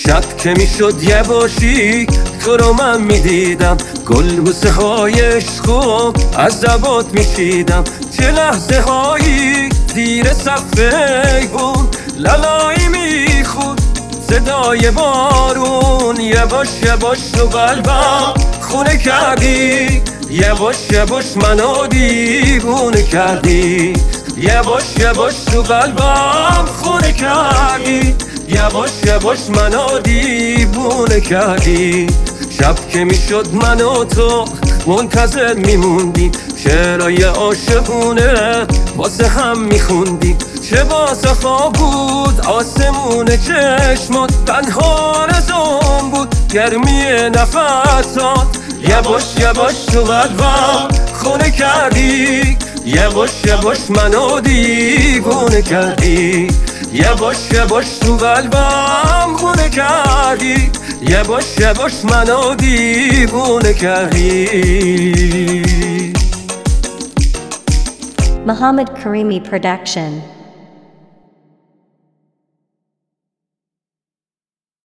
شب که میشد یه باشی تو رو من میدیدم، گل بوسه های عشقو از زبات میشیدم. چه لحظه هایی زیر صفحه بود، لالایی میخود صدای بارون. یواش یواش تو قلبم خونه کردی، یواش یواش منو دیوونه کردی. یواش یواش تو قلبم خونه کردی، یواش یواش منو دیوونه کردی. شب که میشد من و تو منتظر میموندیم، شعرهای عاشقونه واسه هم میخوندیم. چه واسه خواب بود آسمون چشمات، پنهان از اون بود گرمی نفسات. یواش یواش تو قلبم خونه کردی، یواش یواش منو دیوونه کردی. یواش یواش تو قلبم خونه کردی، یواش یواش منو دیوونه کردی. Muhammad Karimi Production.